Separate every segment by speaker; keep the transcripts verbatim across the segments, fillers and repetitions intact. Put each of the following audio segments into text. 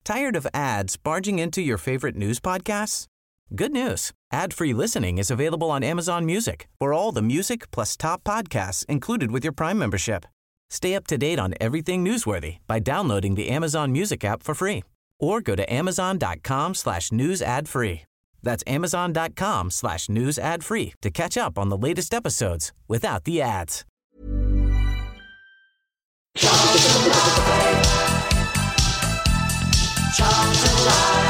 Speaker 1: Tired of ads barging into your favorite news podcasts? Good news. Ad-free listening is available on Amazon Music for all the music plus top podcasts included with your Prime membership. Stay up to date on everything newsworthy by downloading the Amazon Music app for free or go to amazon.com slash news ad free. That's amazon.com slash news ad free to catch up on the latest episodes without the ads.
Speaker 2: Charlton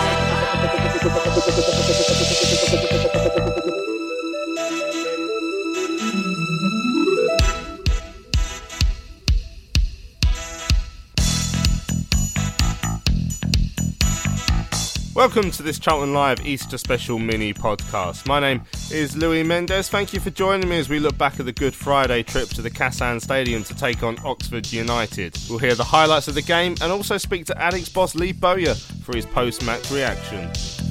Speaker 3: Welcome to this Charlton Live Easter Special mini podcast. My name is Louis Mendes. Thank you for joining me as we look back at the Good Friday trip to the Kassam Stadium to take on Oxford United. We'll hear the highlights of the game and also speak to Addicks boss Lee Bowyer for his post-match reaction.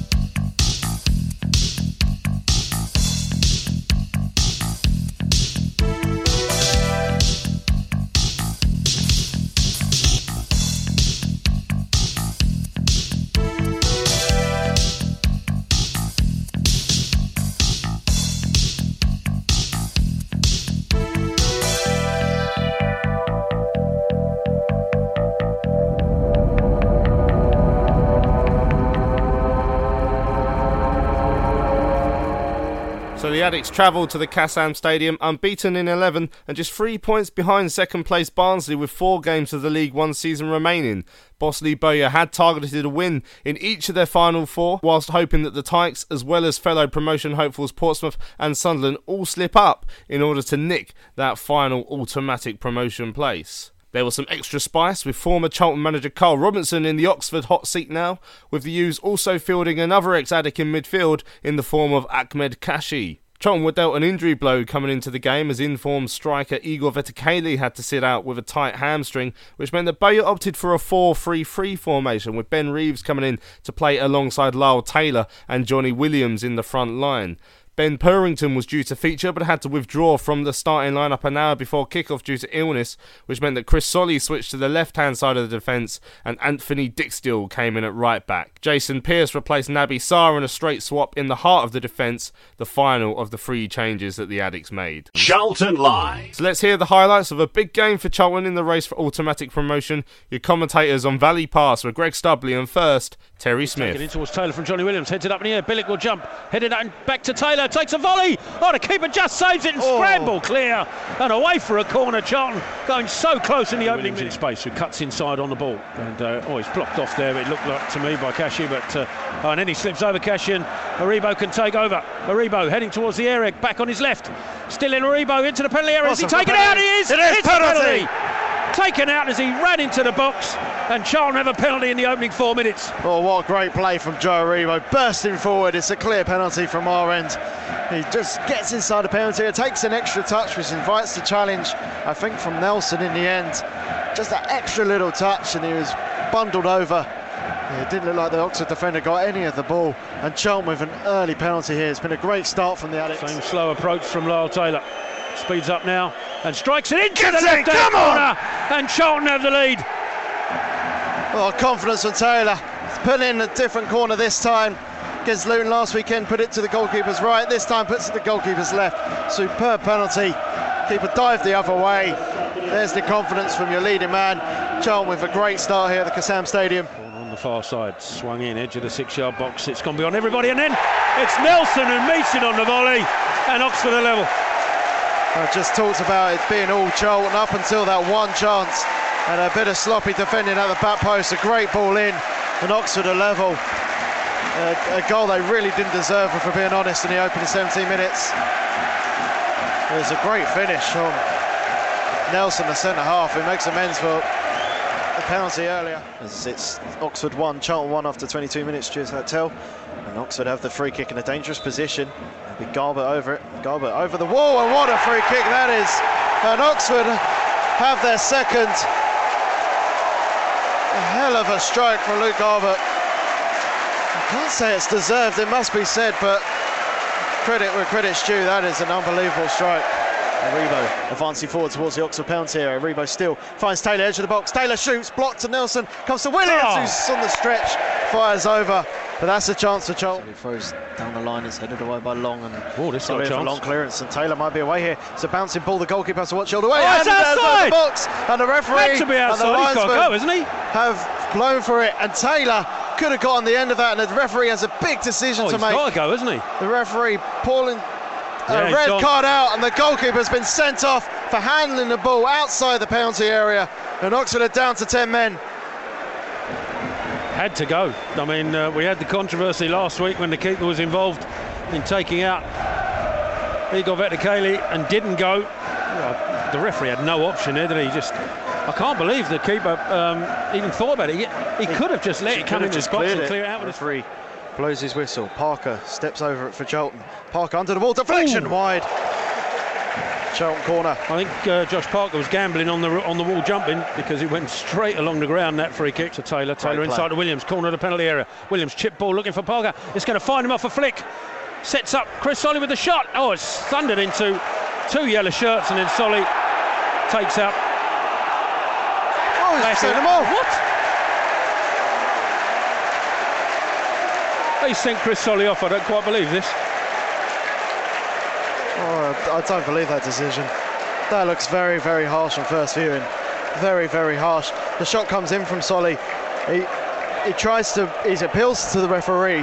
Speaker 3: So the Addicks travelled to the Kassam Stadium unbeaten in eleven and just three points behind second place Barnsley with four games of the League One season remaining. Boss Lee Bowyer had targeted a win in each of their final four, whilst hoping that the Tykes, as well as fellow promotion hopefuls Portsmouth and Sunderland, all slip up in order to nick that final automatic promotion place. There was some extra spice with former Charlton manager Carl Robinson in the Oxford hot seat now, with the U's also fielding another ex-Addick in midfield in the form of Ahmed Kashi. Charlton were dealt an injury blow coming into the game as in-form striker Igor Vetikeli had to sit out with a tight hamstring, which meant that Bowyer opted for a four three three formation with Ben Reeves coming in to play alongside Lyle Taylor and Johnny Williams in the front line. Ben Purrington was due to feature but had to withdraw from the starting lineup an hour before kickoff due to illness, which meant that Chris Solly switched to the left-hand side of the defence and Anthony Dickstill came in at right back. Jason Pearce replaced Naby Sarr in a straight swap in the heart of the defence, the final of the three changes that the Addicks made.
Speaker 4: Charlton Live.
Speaker 3: So let's hear the highlights of a big game for Charlton in the race for automatic promotion. Your commentators on Valley Pass were Greg Stubley and first, Terry Smith.
Speaker 5: Taken in towards Taylor from Johnny Williams, heads it up in the air, Billick will jump, headed out and back to Taylor, takes a volley, oh the keeper just saves it and oh. scramble clear and away for a corner. Charlton going so close in the opening Williams in space, who cuts inside on the ball and uh, oh he's blocked off there, it looked like to me by Kashi, but uh, oh, and then he slips over Kashi and Aribo can take over. Aribo heading towards the area, back on his left, still in Aribo into the penalty area, is he taken out? He is!
Speaker 4: It is
Speaker 5: it's
Speaker 4: penalty!
Speaker 5: Taken out as he ran into the box, and Charlton have a penalty in the opening four minutes.
Speaker 6: Oh, what a great play from Joe Aribo, bursting forward. It's a clear penalty from our end. He just gets inside the penalty area, takes an extra touch, which invites the challenge, I think, from Nelson in the end. Just that extra little touch, and he was bundled over. It didn't look like the Oxford defender got any of the ball, and Charlton with an early penalty here. It's been a great start from the Addicks.
Speaker 5: Same slow approach from Lyle Taylor. Speeds up now and strikes it into
Speaker 4: Gets
Speaker 5: the left
Speaker 4: it,
Speaker 5: hand corner, and Charlton have the lead.
Speaker 6: Well, confidence from Taylor. He's put in a different corner this time. Against Luton last weekend, put it to the goalkeeper's right. This time puts it to the goalkeeper's left. Superb penalty. Keeper dived the other way. There's the confidence from your leading man. Charlton with a great start here at the Kassam Stadium.
Speaker 5: On the far side, swung in, edge of the six-yard box. It's gone beyond everybody, and then it's Nelson who meets it on the volley, and Oxford are level.
Speaker 6: I just talked about it being all Charlton up until that one chance and a bit of sloppy defending at the back post. A great ball in, and Oxford are level. Uh, a goal they really didn't deserve, if we're being honest, in the opening seventeen minutes. It was a great finish from Nelson, the centre half, who makes amends for the penalty earlier. As it's Oxford one, Charlton one after twenty-two minutes, Stuart Hertel. And Oxford have the free kick in a dangerous position. With Garbutt over it, Garbutt over the wall, and what a free kick that is! And Oxford have their second. A hell of a strike from Luke Garbutt. I can't say it's deserved, it must be said, but credit where credit's due, that is an unbelievable strike. Aribo advancing forward towards the Oxford penalty area. Aribo still finds Taylor, edge of the box. Taylor shoots, blocked to Nelson, comes to Williams, oh. who's on the stretch, fires over. But that's a chance for Charlton. He throws down the line, it's headed away by Long, and
Speaker 5: oh, this
Speaker 6: sorry
Speaker 5: is a
Speaker 6: for long clearance, and Taylor might be away here. It's a bouncing ball, the goalkeeper has to watch all the way.
Speaker 5: Oh, it's outside!
Speaker 6: The box, and the referee
Speaker 5: to be outside.
Speaker 6: and the linesman
Speaker 5: go, isn't he?
Speaker 6: have blown for it, and Taylor could have got on the end of that, and the referee has a big decision
Speaker 5: oh,
Speaker 6: to
Speaker 5: he's
Speaker 6: make.
Speaker 5: Got to go, isn't he?
Speaker 6: The referee pulling a
Speaker 5: yeah,
Speaker 6: red
Speaker 5: gone.
Speaker 6: card out, and the goalkeeper's been sent off for handling the ball outside the penalty area, and Oxford are down to ten men.
Speaker 5: Had to go. I mean, uh, we had the controversy last week when the keeper was involved in taking out Igor Vetikale and didn't go. Well, the referee had no option there, did he? Just, I can't believe the keeper um, even thought about it. He, he could have just let it come into his box and clear it out.
Speaker 6: The referee blows his whistle. Parker steps over it for Charlton. Parker under the ball, deflection. Ooh. Wide. Charlton corner.
Speaker 5: I think uh, Josh Parker was gambling on the on the wall jumping because he went straight along the ground, that free kick to Taylor. Taylor
Speaker 6: Great
Speaker 5: inside
Speaker 6: play.
Speaker 5: to Williams, corner of the penalty area. Williams chip ball looking for Parker. It's going to find him off a flick. Sets up Chris Solly with the shot. Oh, it's thundered into two yellow shirts, and then Solly takes out.
Speaker 6: Oh, he's sent him off.
Speaker 5: What? They sent Chris Solly off. I don't quite believe this.
Speaker 6: Oh, I don't believe that decision. That looks very, very harsh on first viewing. Very, very harsh. The shot comes in from Solly. He he tries to, he appeals to the referee.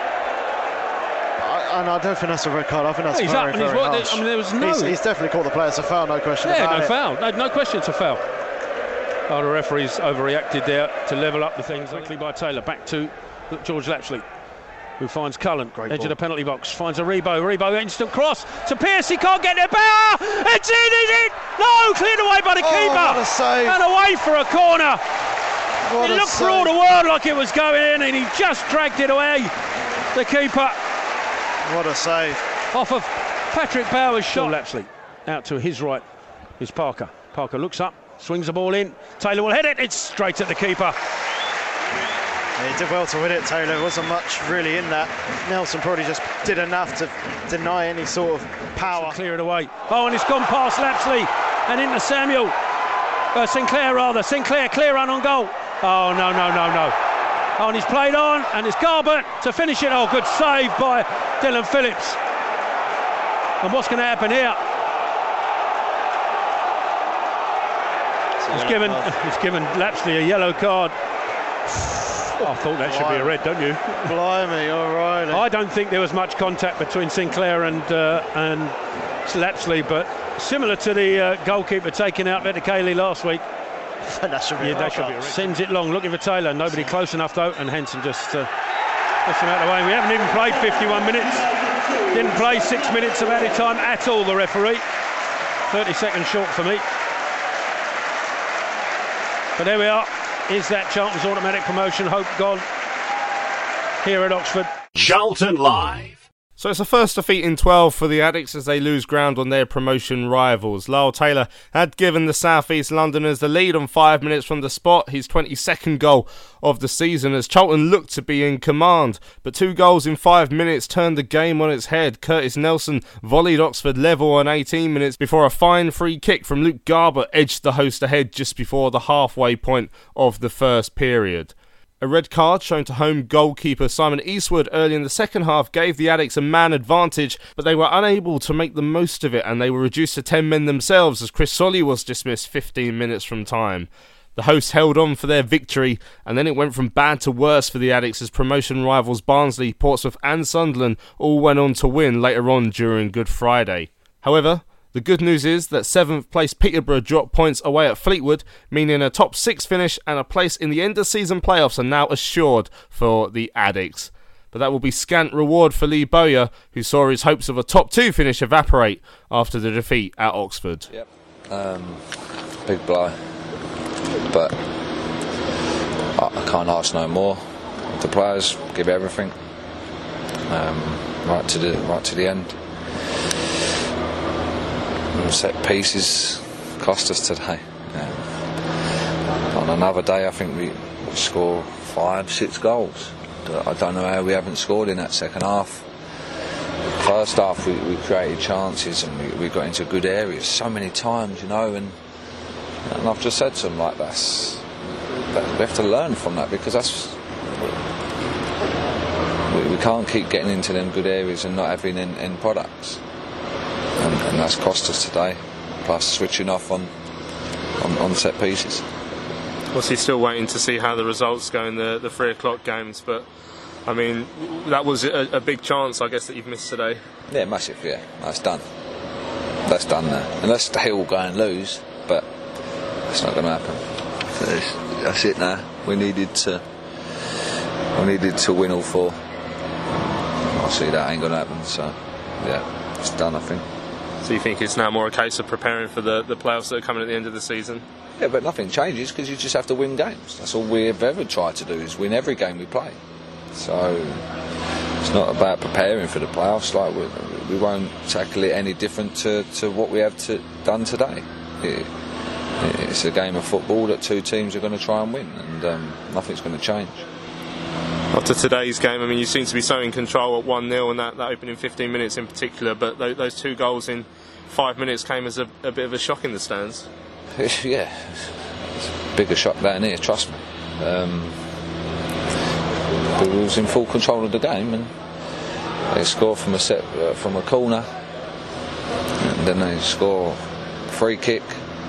Speaker 6: I, and I don't think that's a red card. I think that's
Speaker 5: yeah, he's
Speaker 6: very,
Speaker 5: up
Speaker 6: very
Speaker 5: and he's
Speaker 6: harsh.
Speaker 5: I mean, there was no.
Speaker 6: He's, he's definitely caught the player as a foul, no question
Speaker 5: yeah,
Speaker 6: about
Speaker 5: no
Speaker 6: it.
Speaker 5: foul. No, no question, it's a foul. Oh, the referee's overreacted there to level up the things. Quickly by Taylor, back to George Lapsley, who finds Cullen,
Speaker 6: Great
Speaker 5: edge
Speaker 6: ball.
Speaker 5: of the penalty box, finds a Rebo, Rebo instant cross to Pearce, he can't get there, Bauer, it's in, it's in, no, cleared away by the
Speaker 6: oh,
Speaker 5: keeper,
Speaker 6: what a save.
Speaker 5: And away for a corner.
Speaker 6: What
Speaker 5: it
Speaker 6: a
Speaker 5: looked
Speaker 6: save.
Speaker 5: for all the world like it was going in, and he just dragged it away, the keeper.
Speaker 6: What a save.
Speaker 5: Off of Patrick Bauer's shot. Lapsley, out to his right is Parker, Parker looks up, swings the ball in, Taylor will hit it, it's straight at the keeper.
Speaker 6: He did well to win it, Taylor. There wasn't much really in that. Nelson probably just did enough to deny any sort of power.
Speaker 5: To clear it away. Oh, and it's gone past Lapsley and into Samuel. Uh, Sinclair, rather. Sinclair, clear run on goal. Oh, no, no, no, no. Oh, and he's played on, and it's Garbett to finish it. Oh, good save by Dylan Phillips. And what's going to happen here? He's given, he's given Lapsley a yellow card. I thought that should be a red, don't you?
Speaker 6: Blimey, all right.
Speaker 5: I don't think there was much contact between Sinclair and uh, and Lapsley, but similar to the uh, goalkeeper taking out Vetikale last week.
Speaker 6: that should be
Speaker 5: yeah, that should be a red. Sends it long, looking for Taylor. Nobody close enough though, and Henson just uh, puts him out of the way. We haven't even played fifty-one minutes. Didn't play six minutes of added time at all. The referee, thirty seconds short for me. But there we are. Is that Charlton's automatic promotion hope gone here at Oxford?
Speaker 2: Charlton Live.
Speaker 3: So it's a first defeat in twelve for the Addicts as they lose ground on their promotion rivals. Lyle Taylor had given the South East Londoners the lead on five minutes from the spot, his twenty-second goal of the season, as Charlton looked to be in command. But two goals in five minutes turned the game on its head. Curtis Nelson volleyed Oxford level on eighteen minutes before a fine free kick from Luke Garbutt edged the host ahead just before the halfway point of the first period. A red card shown to home goalkeeper Simon Eastwood early in the second half gave the Addicts a man advantage, but they were unable to make the most of it and they were reduced to ten men themselves as Chris Solly was dismissed fifteen minutes from time. The hosts held on for their victory, and then it went from bad to worse for the Addicts as promotion rivals Barnsley, Portsmouth and Sunderland all went on to win later on during Good Friday. However, the good news is that seventh place Peterborough dropped points away at Fleetwood, meaning a top six finish and a place in the end of season playoffs are now assured for the Addicts. But that will be scant reward for Lee Bowyer, who saw his hopes of a top two finish evaporate after the defeat at Oxford.
Speaker 4: Yep, um, big blow, but I, I can't ask no more. The players give everything, um, right to the right to the end. Set pieces cost us today. Um, on another day, I think we score five, six goals. I don't know how we haven't scored in that second half. first half we, we created chances and we, we got into good areas so many times, you know, and, and I've just said to them, like, that's that, we have to learn from that, because that's we, we can't keep getting into them good areas and not having end, end products, and, and that's cost us today, plus switching off on, on, on set pieces.
Speaker 3: Obviously still waiting to see how the results go in the, the three o'clock games, but I mean, that was a, a big chance, I guess, that you've missed today.
Speaker 4: Yeah, massive, yeah. That's done. That's done now. Unless they all go and lose, but it's not going to happen. So it's, that's it now. We needed to we needed to win all four. I see that ain't going to happen, so yeah, it's done, I think.
Speaker 3: So you think it's now more a case of preparing for the, the playoffs that are coming at the end of the season?
Speaker 4: Yeah, but nothing changes, because you just have to win games. That's all we've ever tried to do, is win every game we play. So it's not about preparing for the playoffs. Like we, we won't tackle it any different to, to what we have to, done today. It, it's a game of football that two teams are going to try and win, and um, nothing's going to change.
Speaker 3: After today's game, I mean, you seem to be so in control at one nil, and that, that opening fifteen minutes in particular, but th- those two goals in five minutes came as a, a bit of a shock in the stands.
Speaker 4: Yeah, it's a bigger shock down here, trust me. Um, But we was in full control of the game, and they score from a set uh, from a corner, and then they score a free kick,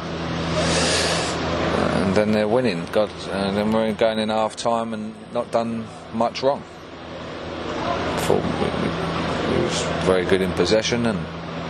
Speaker 4: and then they're winning. God, and then we're going in half time and not done much wrong. Thought we, we, we was very good in possession, and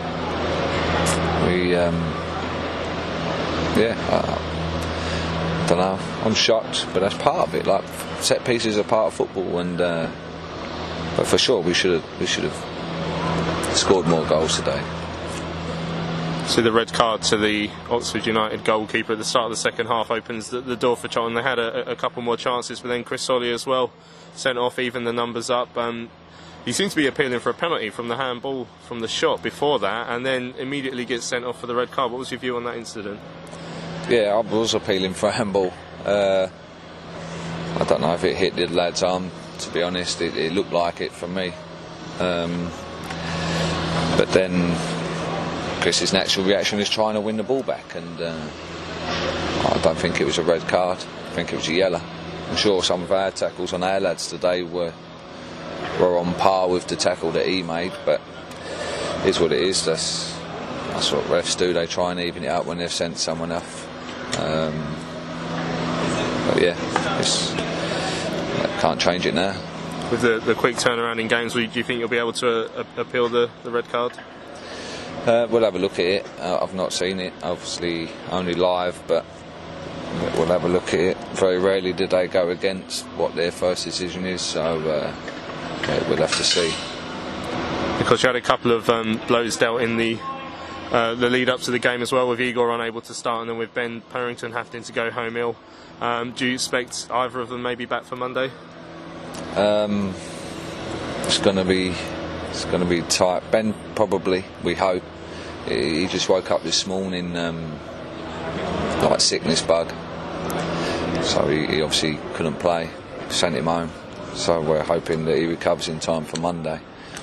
Speaker 4: we um, yeah. Uh, I don't know, I'm shocked, but that's part of it. Like, set pieces are part of football, and uh, but for sure we should have we should have scored more goals today.
Speaker 3: So the red card to the Oxford United goalkeeper at the start of the second half opens the, the door for Charlton. They had a, a couple more chances, but then Chris Solly as well sent off, even the numbers up. Um, he seems to be appealing for a penalty from the handball from the shot before that, and then immediately gets sent off for the red card. What was your view on that incident?
Speaker 4: Yeah, I was appealing for a handball. Uh, I don't know if it hit the lad's arm, to be honest. It, it looked like it for me. Um, but then Chris's natural reaction is trying to win the ball back, and uh, I don't think it was a red card. I think it was a yellow. I'm sure some of our tackles on our lads today were were on par with the tackle that he made, but it's what it is. That's, that's what refs do. They try and even it out when they've sent someone off. Um, but yeah, it's, I can't change it now.
Speaker 3: With the, the quick turnaround in games, do you think you'll be able to uh, appeal the, the red card?
Speaker 4: Uh, we'll have a look at it. Uh, I've not seen it, obviously only live, but we'll have a look at it. Very rarely do they go against what their first decision is, so uh, yeah, we'll have to see.
Speaker 3: Because you had a couple of um, blows dealt in the Uh, the lead up to the game as well, with Igor unable to start, and then with Ben Purrington having to go home ill. Um, do you expect either of them maybe back for Monday?
Speaker 4: Um, it's going to be it's going to be tight. Ben probably, we hope. He just woke up this morning um, like sickness bug, so he, he obviously couldn't play. Sent him home, so we're hoping that he recovers in time for Monday.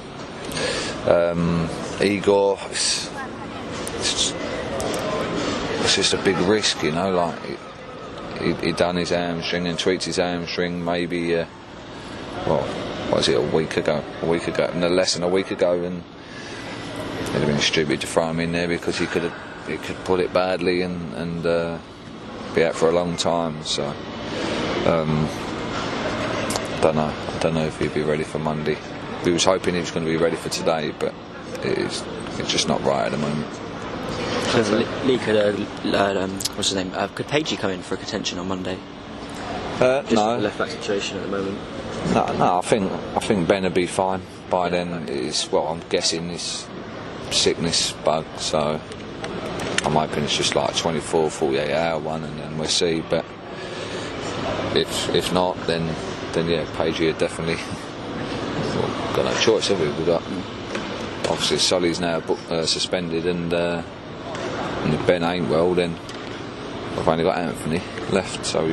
Speaker 4: Um, Igor. It's, It's, it's just a big risk, you know. Like he, he done his hamstring and tweaked his hamstring maybe, uh, well, what was it, a week ago? A week ago, no less than a week ago, and it'd have been stupid to throw him in there because he could have, he could pull it badly and and uh, be out for a long time. So, um, don't know. I don't know if he'd be ready for Monday. We was hoping he was going to be ready for today, but it's it's just not right at the moment.
Speaker 7: So Lee, could uh, uh, um, what's his name? Uh, could Pagey come in for a contention on Monday?
Speaker 4: Uh,
Speaker 7: Just
Speaker 4: no.
Speaker 7: the left back situation at the moment.
Speaker 4: No, no. I think I think Ben will be fine by then. It's well, I'm guessing this sickness bug. So I'm hoping it's just like a twenty-four, forty-eight hour one, and then we'll see. But if if not, then then yeah, Pagey are definitely well, got no choice, have we? We've got obviously Solly's now uh, suspended, and. Uh, And if Ben ain't well, then I've only got Anthony left, so yeah,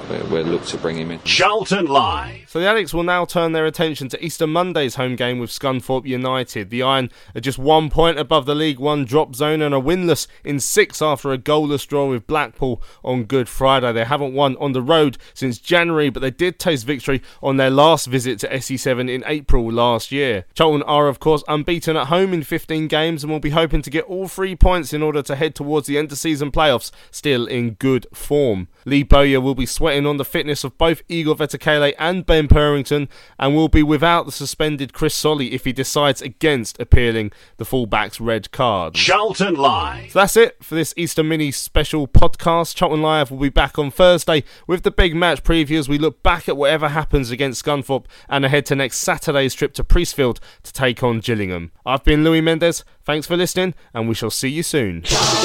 Speaker 4: we'll, we'll look to bring him in.
Speaker 2: Charlton Live.
Speaker 3: So the Addicts will now turn their attention to Easter Monday's home game with Scunthorpe United. The Iron are just one point above the League One drop zone and are winless in six after a goalless draw with Blackpool on Good Friday. They haven't won on the road since January, but they did taste victory on their last visit to S E seven in April last year. Charlton are, of course, unbeaten at home in fifteen games and will be hoping to get all three points in order to head towards the end-of-season playoffs, still in good form. Lee Bowyer will be sweating on the fitness of both Igor Vetakele and Ben Purrington, and will be without the suspended Chris Solly if he decides against appealing the fullback's red card.
Speaker 2: Charlton Live.
Speaker 3: So that's it for this Easter mini special podcast. Charlton Live will be back on Thursday with the big match preview as we look back at whatever happens against Scunthorpe and ahead to next Saturday's trip to Priestfield to take on Gillingham. I've been Louis Mendes. Thanks for listening, and we shall see you soon.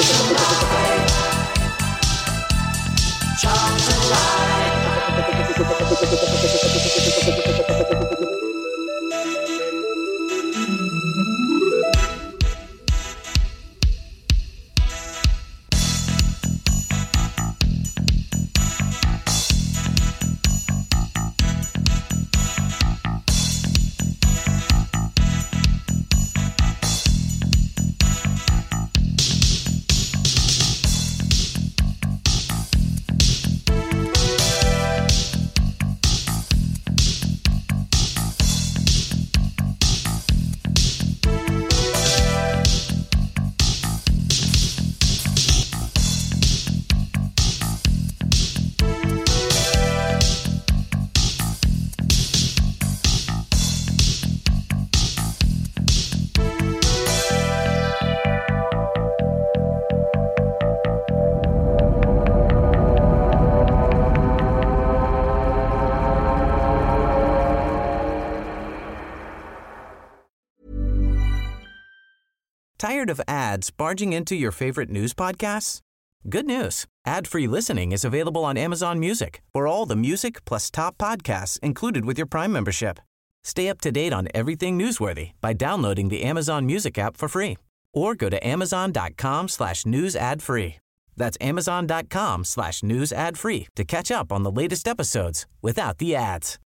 Speaker 1: Tired of ads barging into your favorite news podcasts? Good news. Ad-free listening is available on Amazon Music for all the music plus top podcasts included with your Prime membership. Stay up to date on everything newsworthy by downloading the Amazon Music app for free or go to amazon.com slash news ad free. That's amazon.com slash news ad free to catch up on the latest episodes without the ads.